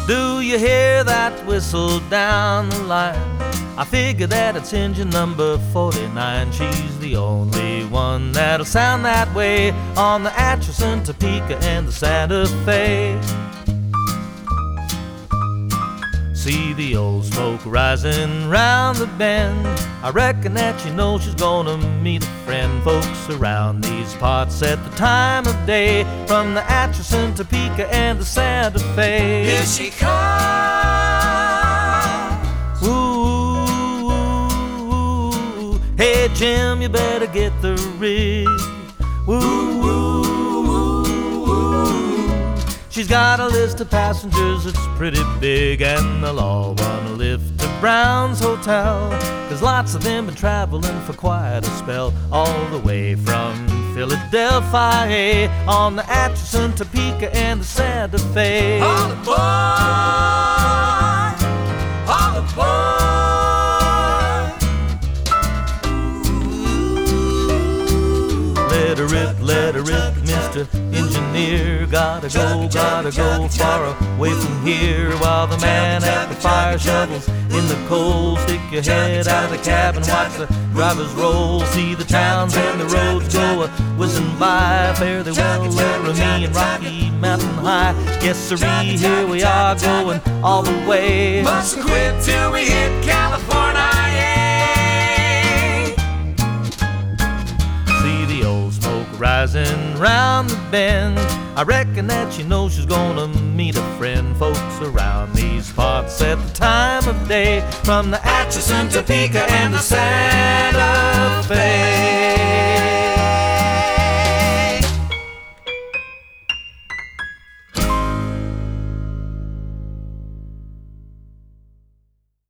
Do you hear that whistle down the line? I figure that it's engine number 49. She's the only one that'll sound that way on the Atchison, Topeka, and the Santa Fe. See the old smoke rising round the bend. I reckon that you know she's gonna meet a friend. Folks around these parts at the time of day, from the Atchison, Topeka, and the Santa Fe. Here she comes. Ooh, hey Jim, you better get the rig. Woo, woo, woo, woo. She's got a list of passengers that's pretty big, and they'll all wanna lift to Brown's Hotel, 'cause lots of them been traveling for quite a spell, all the way from Philadelphia on the Atchison, Topeka, and the Santa Fe. All aboard! All aboard! Let her rip, Mr. Engineer. Gotta go far away from here, while the man at the fire shovels in the coal. Stick your head out of the cab and watch the drivers roll. See the towns and the roads go whizzing by. Fare thee well, Laramie and Rocky Mountain High. Yes sirree, here we are going all the way. Mustn't quit till we hit California. See the old smoke rising round the bend. I reckon that you know she's gonna meet a friend. Folks around these parts at the time of day, from the Atchison, Topeka, and the Santa Fe.